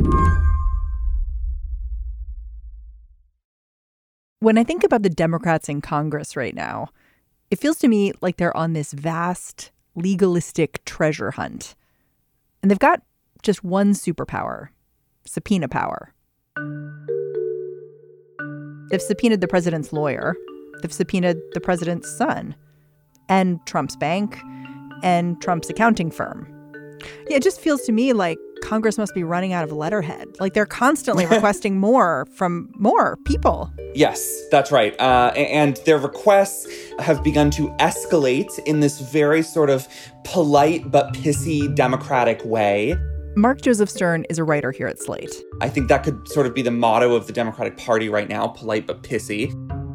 When I think about the Democrats in Congress right now, it feels to me like they're on this vast, legalistic treasure hunt. And they've got just one superpower: subpoena power. They've subpoenaed the president's lawyer. They've subpoenaed the president's son and Trump's bank and Trump's accounting firm. Yeah, it just feels to me like Congress must be running out of letterhead. Like they're constantly requesting more from more people. Yes, that's right. And their requests have begun to escalate in this very sort of polite but pissy Democratic way. Mark Joseph Stern is a writer here at Slate. I think that could sort of be the motto of the Democratic Party right now: polite but pissy.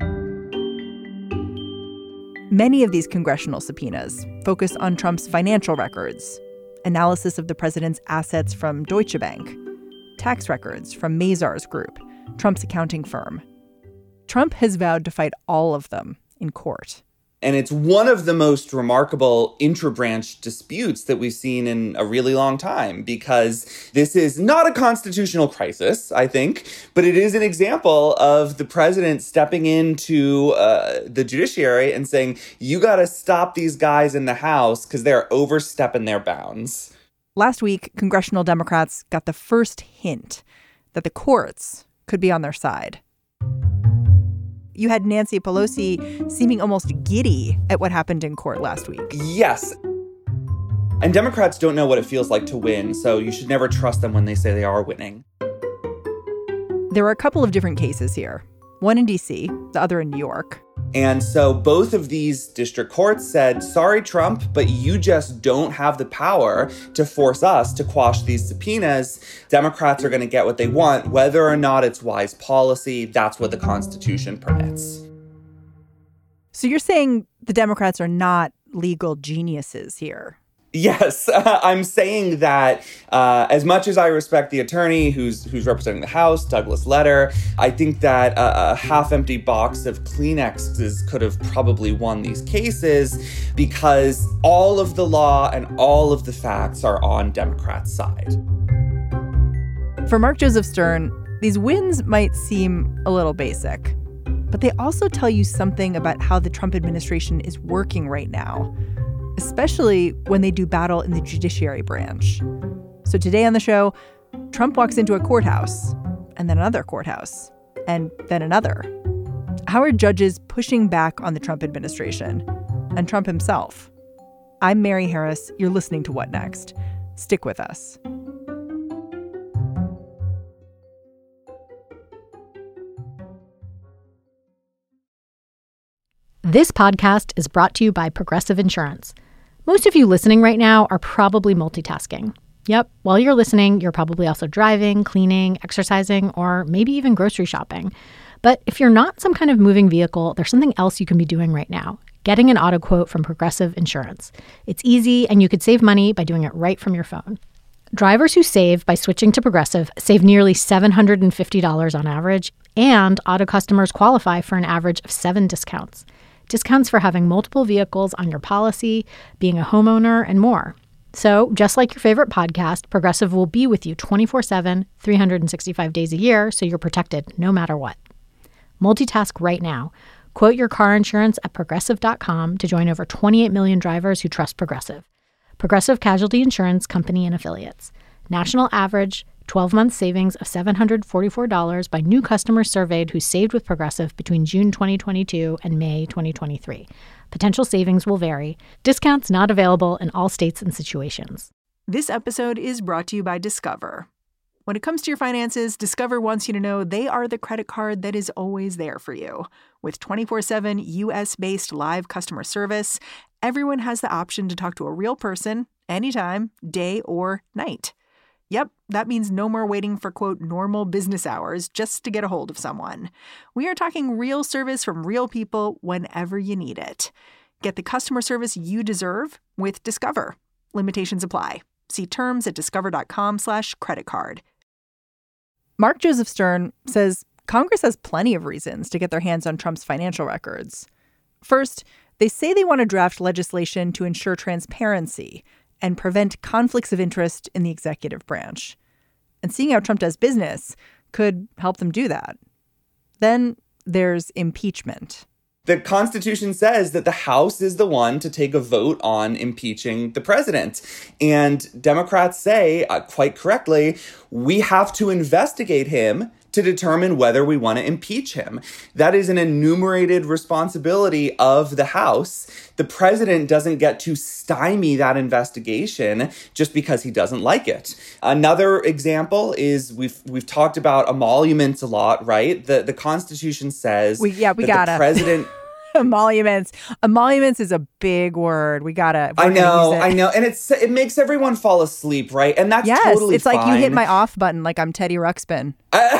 Many of these congressional subpoenas focus on Trump's financial records, analysis of the president's assets from Deutsche Bank, tax records from Mazars Group, Trump's accounting firm. Trump has vowed to fight all of them in court. And it's one of the most remarkable intra-branch disputes that we've seen in a really long time, because this is not a constitutional crisis, I think, but it is an example of the president stepping into the judiciary and saying, you got to stop these guys in the House because they're overstepping their bounds. Last week, congressional Democrats got the first hint that the courts could be on their side. You had Nancy Pelosi seeming almost giddy at what happened in court last week. Yes. And Democrats don't know what it feels like to win, so you should never trust them when they say they are winning. There are a couple of different cases here. One in D.C., the other in New York. And so both of these district courts said, sorry, Trump, but you just don't have the power to force us to quash these subpoenas. Democrats are going to get what they want, whether or not it's wise policy. That's what the Constitution permits. So you're saying the Democrats are not legal geniuses here? Yes, I'm saying that as much as I respect the attorney who's representing the House, Douglas Letter, I think that a half-empty box of Kleenexes could have probably won these cases, because all of the law and all of the facts are on Democrats' side. For Mark Joseph Stern, these wins might seem a little basic, but they also tell you something about how the Trump administration is working right now, especially when they do battle in the judiciary branch. So today on the show, Trump walks into a courthouse, and then another courthouse, and then another. How are judges pushing back on the Trump administration and Trump himself? I'm Mary Harris. You're listening to What Next? Stick with us. This podcast is brought to you by Progressive Insurance. Most of you listening right now are probably multitasking. Yep, while you're listening, you're probably also driving, cleaning, exercising, or maybe even grocery shopping. But if you're not some kind of moving vehicle, there's something else you can be doing right now: getting an auto quote from Progressive Insurance. It's easy, and you could save money by doing it right from your phone. Drivers who save by switching to Progressive save nearly $750 on average, and auto customers qualify for an average of 7 discounts. Discounts for having multiple vehicles on your policy, being a homeowner, and more. So, just like your favorite podcast, Progressive will be with you 24/7, 365 days a year, so you're protected no matter what. Multitask right now. Quote your car insurance at Progressive.com to join over 28 million drivers who trust Progressive. Progressive Casualty Insurance Company and Affiliates. National average 12-month savings of $744 by new customers surveyed who saved with Progressive between June 2022 and May 2023. Potential savings will vary. Discounts not available in all states and situations. This episode is brought to you by Discover. When it comes to your finances, Discover wants you to know they are the credit card that is always there for you. With 24/7 U.S.-based live customer service, everyone has the option to talk to a real person anytime, day or night. Yep, that means no more waiting for, quote, normal business hours just to get a hold of someone. We are talking real service from real people whenever you need it. Get the customer service you deserve with Discover. Limitations apply. See terms at discover.com/creditcard. Mark Joseph Stern says Congress has plenty of reasons to get their hands on Trump's financial records. First, they say they want to draft legislation to ensure transparency and prevent conflicts of interest in the executive branch. And seeing how Trump does business could help them do that. Then there's impeachment. The Constitution says that the House is the one to take a vote on impeaching the president. And Democrats say, quite correctly, we have to investigate him to determine whether we want to impeach him. That is an enumerated responsibility of the House. The president doesn't get to stymie that investigation just because he doesn't like it. Another example is we've talked about emoluments a lot, right? The Constitution says we gotta. The president... Emoluments. Emoluments is a big word. I know. And it makes everyone fall asleep, right? And that's totally it's fine. Like you hit my off button like I'm Teddy Ruxpin.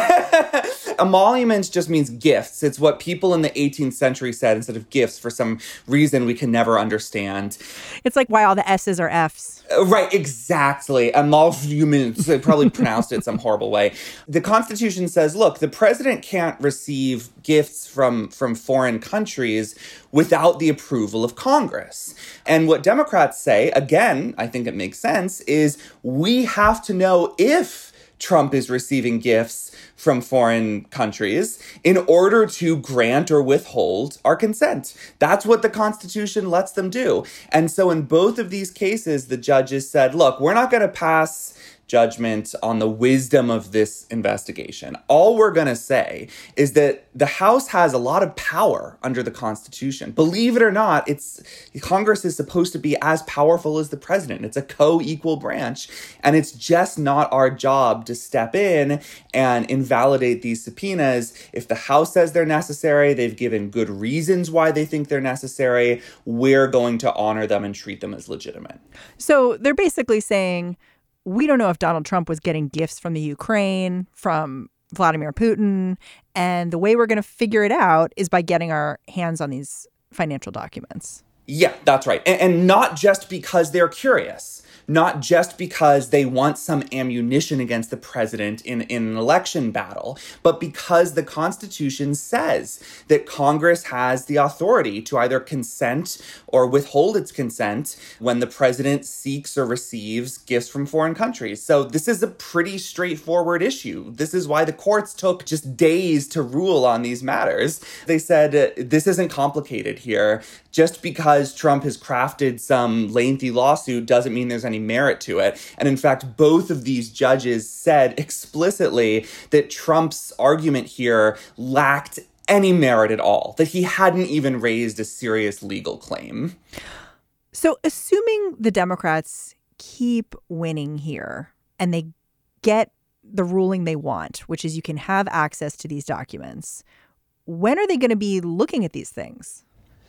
Emoluments just means gifts. It's what people in the 18th century said instead of gifts for some reason we can never understand. It's like why all the S's are F's. Right, exactly. Emoluments, they probably pronounced it some horrible way. The Constitution says, look, the president can't receive gifts from foreign countries without the approval of Congress. And what Democrats say, again, I think it makes sense, is we have to know if Trump is receiving gifts from foreign countries in order to grant or withhold our consent. That's what the Constitution lets them do. And so in both of these cases, the judges said, look, we're not going to pass judgment on the wisdom of this investigation. All we're going to say is that the House has a lot of power under the Constitution. Believe it or not, Congress is supposed to be as powerful as the president. It's a co-equal branch, and it's just not our job to step in and invalidate these subpoenas. If the House says they're necessary, they've given good reasons why they think they're necessary, we're going to honor them and treat them as legitimate. So they're basically saying, we don't know if Donald Trump was getting gifts from the Ukraine, from Vladimir Putin. And the way we're going to figure it out is by getting our hands on these financial documents. Yeah, that's right. And not just because they're curious, not just because they want some ammunition against the president in an election battle, but because the Constitution says that Congress has the authority to either consent or withhold its consent when the president seeks or receives gifts from foreign countries. So this is a pretty straightforward issue. This is why the courts took just days to rule on these matters. They said, this isn't complicated here. Just because Trump has crafted some lengthy lawsuit doesn't mean there's any merit to it. And in fact, both of these judges said explicitly that Trump's argument here lacked any merit at all, that he hadn't even raised a serious legal claim. So assuming the Democrats keep winning here and they get the ruling they want, which is you can have access to these documents, when are they going to be looking at these things?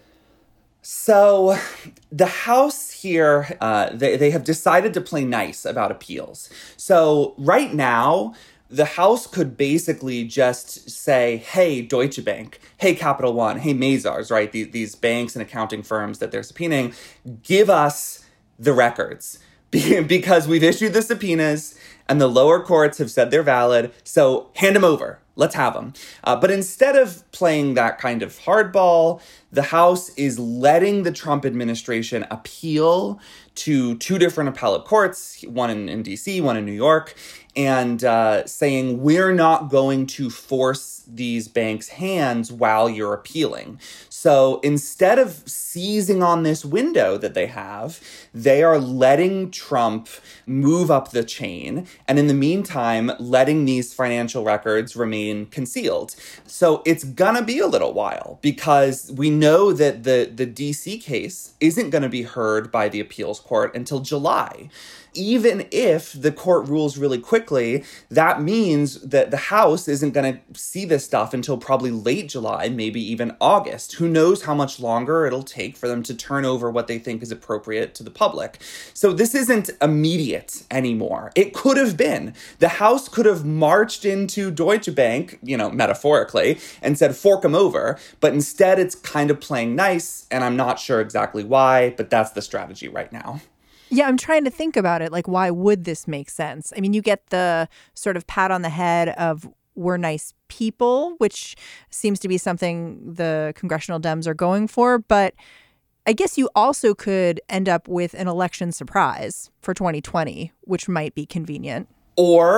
So the House here, they have decided to play nice about appeals. So right now, the House could basically just say, hey, Deutsche Bank, hey, Capital One, hey, Mazars, right? These banks and accounting firms that they're subpoenaing, give us the records because we've issued the subpoenas and the lower courts have said they're valid. So hand them over. Let's have them. But instead of playing that kind of hardball, the House is letting the Trump administration appeal to two different appellate courts, one in D.C., one in New York, and saying we're not going to force these banks' hands while you're appealing. So instead of seizing on this window that they have, they are letting Trump move up the chain, and in the meantime, letting these financial records remain concealed. So it's gonna be a little while because we know that the D.C. case isn't going to be heard by the appeals court until July. Even if the court rules really quickly, that means that the House isn't going to see this stuff until probably late July, maybe even August. Who knows how much longer it'll take for them to turn over what they think is appropriate to the public. So this isn't immediate anymore. It could have been. The House could have marched into Deutsche Bank, metaphorically, and said, fork them over. But instead, it's kind of playing nice, and I'm not sure exactly why, but that's the strategy right now. Yeah, I'm trying to think about it. Like, why would this make sense? I mean, you get the sort of pat on the head of we're nice people, which seems to be something the congressional Dems are going for. But I guess you also could end up with an election surprise for 2020, which might be convenient. Or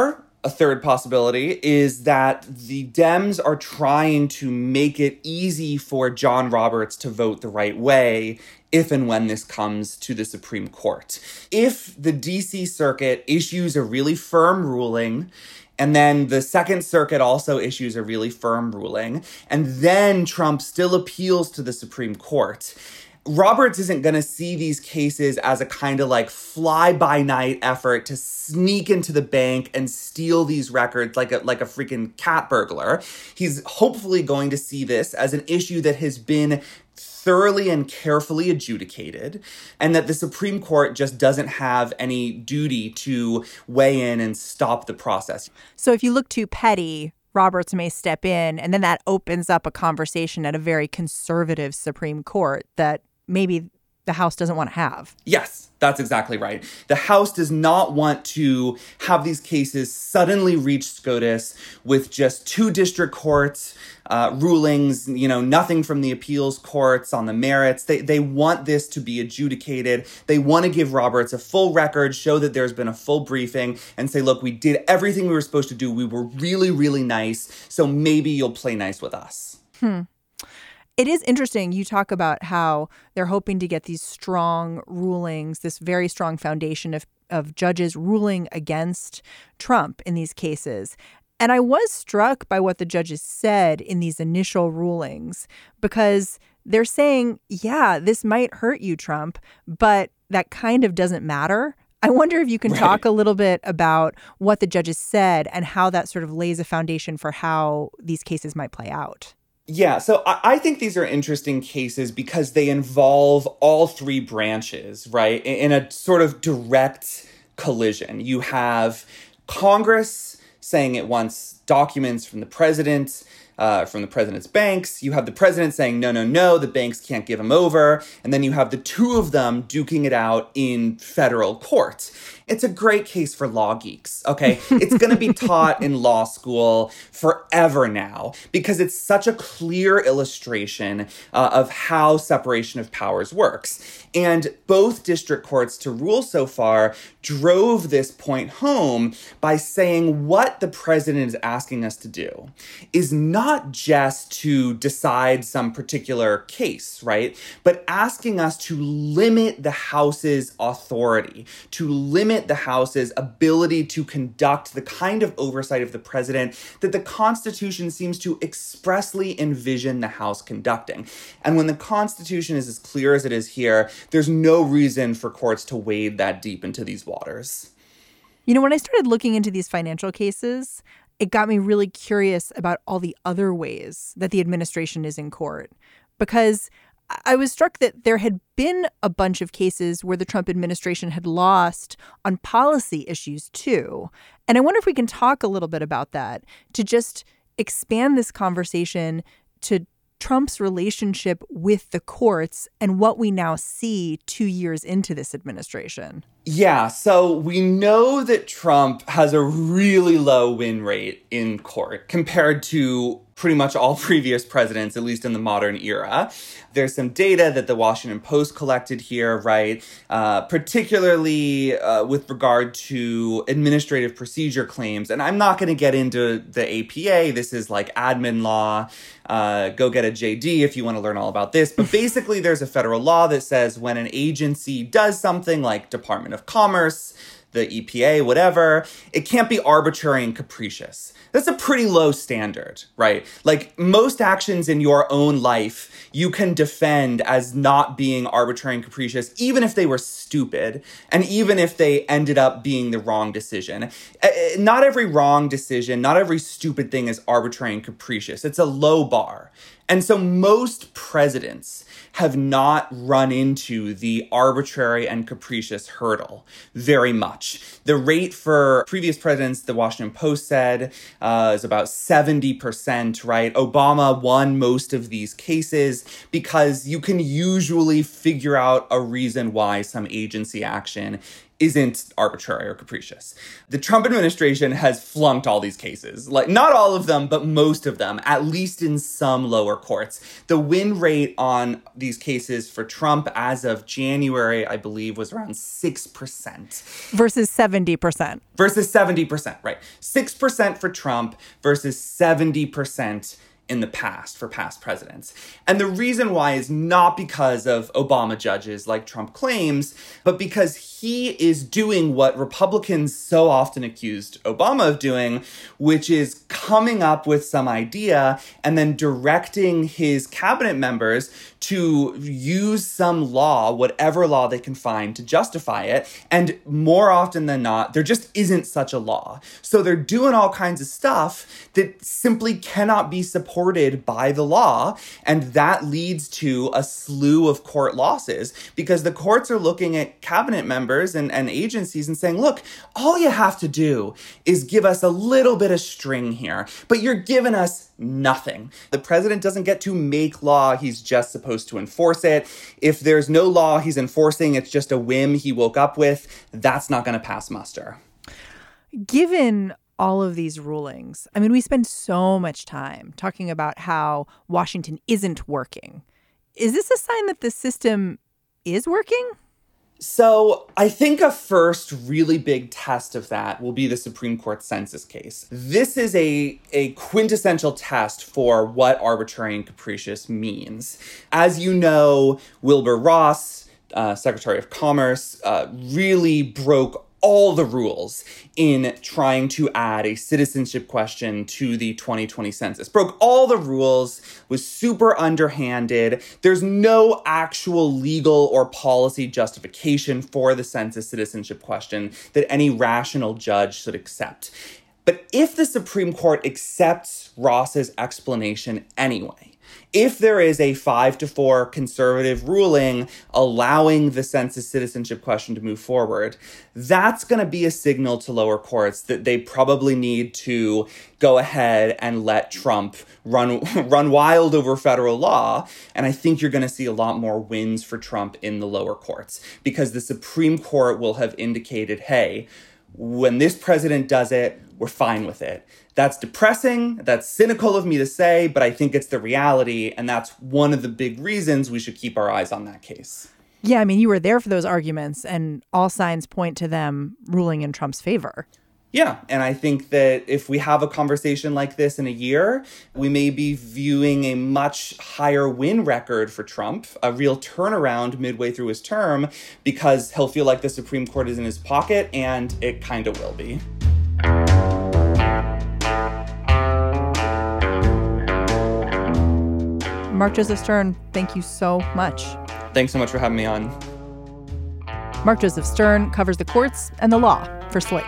A third possibility is that the Dems are trying to make it easy for John Roberts to vote the right way if and when this comes to the Supreme Court. If the DC Circuit issues a really firm ruling, and then the Second Circuit also issues a really firm ruling, and then Trump still appeals to the Supreme Court, Roberts isn't going to see these cases as a kind of like fly-by-night effort to sneak into the bank and steal these records like a freaking cat burglar. He's hopefully going to see this as an issue that has been thoroughly and carefully adjudicated, and that the Supreme Court just doesn't have any duty to weigh in and stop the process. So if you look too petty, Roberts may step in, and then that opens up a conversation at a very conservative Supreme Court that maybe the House doesn't want to have. Yes, that's exactly right. The House does not want to have these cases suddenly reach SCOTUS with just two district courts rulings, nothing from the appeals courts on the merits. They want this to be adjudicated. They want to give Roberts a full record, show that there's been a full briefing, and say, look, we did everything we were supposed to do. We were really, really nice. So maybe you'll play nice with us. It is interesting. You talk about how they're hoping to get these strong rulings, this very strong foundation of judges ruling against Trump in these cases. And I was struck by what the judges said in these initial rulings, because they're saying, yeah, this might hurt you, Trump, but that kind of doesn't matter. I wonder if you can talk a little bit about what the judges said and how that sort of lays a foundation for how these cases might play out. Yeah, so I think these are interesting cases because they involve all three branches, right, in a sort of direct collision. You have Congress saying it wants documents from the president's banks. You have the president saying, no, the banks can't give them over. And then you have the two of them duking it out in federal court. It's a great case for law geeks, okay? It's going to be taught in law school forever now because it's such a clear illustration of how separation of powers works. And both district courts to rule so far drove this point home by saying what the president is asking us to do is not just to decide some particular case, right? But asking us to limit the House's authority, to limit the House's ability to conduct the kind of oversight of the president that the Constitution seems to expressly envision the House conducting. And when the Constitution is as clear as it is here, there's no reason for courts to wade that deep into these waters. When I started looking into these financial cases, it got me really curious about all the other ways that the administration is in court, because I was struck that there had been a bunch of cases where the Trump administration had lost on policy issues, too. And I wonder if we can talk a little bit about that to just expand this conversation to Trump's relationship with the courts and what we now see 2 years into this administration. Yeah, so we know that Trump has a really low win rate in court compared to pretty much all previous presidents, at least in the modern era. There's some data that the Washington Post collected here, right? Particularly with regard to administrative procedure claims. And I'm not going to get into the APA. This is like admin law. Go get a JD if you want to learn all about this. But basically, there's a federal law that says when an agency does something like Department of Commerce, the EPA, whatever, it can't be arbitrary and capricious. That's a pretty low standard, right? Like most actions in your own life, you can defend as not being arbitrary and capricious, even if they were stupid, and even if they ended up being the wrong decision. Not every wrong decision, not every stupid thing is arbitrary and capricious. It's a low bar. And so most presidents have not run into the arbitrary and capricious hurdle very much. The rate for previous presidents, the Washington Post said, is about 70%, right? Obama won most of these cases because you can usually figure out a reason why some agency action isn't arbitrary or capricious. The Trump administration has flunked all these cases. Like, not all of them, but most of them, at least in some lower courts. The win rate on these cases for Trump as of January, I believe, was around 6%. Versus 70%. Versus 70%, right. 6% for Trump versus 70% in the past for past presidents. And the reason why is not because of Obama judges like Trump claims, but because he is doing what Republicans so often accused Obama of doing, which is coming up with some idea and then directing his cabinet members to use some law, whatever law they can find, to justify it. And more often than not, there just isn't such a law. So they're doing all kinds of stuff that simply cannot be supported by the law. And that leads to a slew of court losses because the courts are looking at cabinet members and agencies and saying, look, all you have to do is give us a little bit of string here, but you're giving us nothing. The president doesn't get to make law. He's just supposed to enforce it. If there's no law he's enforcing, it's just a whim he woke up with, that's not going to pass muster. Given all of these rulings, I mean, we spend so much time talking about how Washington isn't working. Is this a sign that the system is working? So I think a first really big test of that will be the Supreme Court census case. This is a quintessential test for what arbitrary and capricious means. As you know, Wilbur Ross, Secretary of Commerce, really broke all the rules in trying to add a citizenship question to the 2020 census. Broke all the rules, was super underhanded. There's no actual legal or policy justification for the census citizenship question that any rational judge should accept. But if the Supreme Court accepts Ross's explanation anyway, if there is a 5-4 conservative ruling allowing the census citizenship question to move forward, that's going to be a signal to lower courts that they probably need to go ahead and let Trump run wild over federal law. And I think you're going to see a lot more wins for Trump in the lower courts because the Supreme Court will have indicated, hey, when this president does it, we're fine with it. That's depressing. That's cynical of me to say, but I think it's the reality. And that's one of the big reasons we should keep our eyes on that case. Yeah, I mean, you were there for those arguments, and all signs point to them ruling in Trump's favor. Yeah, and I think that if we have a conversation like this in a year, we may be viewing a much higher win record for Trump, a real turnaround midway through his term, because he'll feel like the Supreme Court is in his pocket, and it kind of will be. Mark Joseph Stern, thank you so much. Thanks so much for having me on. Mark Joseph Stern covers the courts and the law for Slate.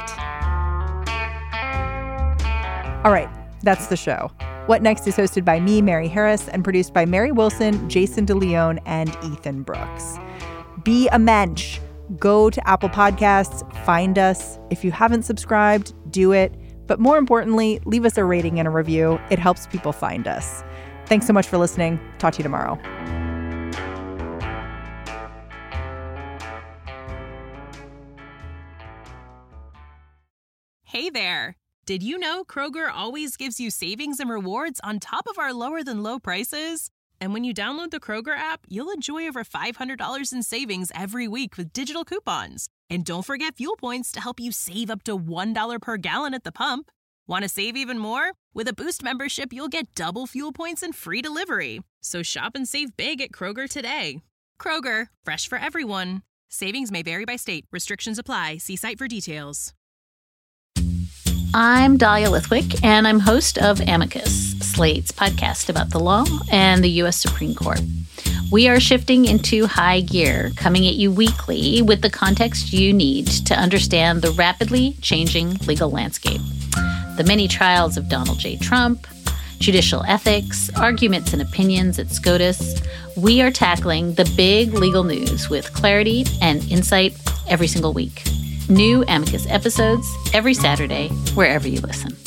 All right, that's the show. What Next is hosted by me, Mary Harris, and produced by Mary Wilson, Jason DeLeon, and Ethan Brooks. Be a mensch. Go to Apple Podcasts, find us. If you haven't subscribed, do it. But more importantly, leave us a rating and a review. It helps people find us. Thanks so much for listening. Talk to you tomorrow. Hey there. Did you know Kroger always gives you savings and rewards on top of our lower than low prices? And when you download the Kroger app, you'll enjoy over $500 in savings every week with digital coupons. And don't forget fuel points to help you save up to $1 per gallon at the pump. Want to save even more? With a Boost membership, you'll get double fuel points and free delivery. So shop and save big at Kroger today. Kroger, fresh for everyone. Savings may vary by state. Restrictions apply. See site for details. I'm Dahlia Lithwick, and I'm host of Amicus, Slate's podcast about the law and the U.S. Supreme Court. We are shifting into high gear, coming at you weekly with the context you need to understand the rapidly changing legal landscape. The many trials of Donald J. Trump, judicial ethics, arguments and opinions at SCOTUS. We are tackling the big legal news with clarity and insight every single week. New Amicus episodes every Saturday, wherever you listen.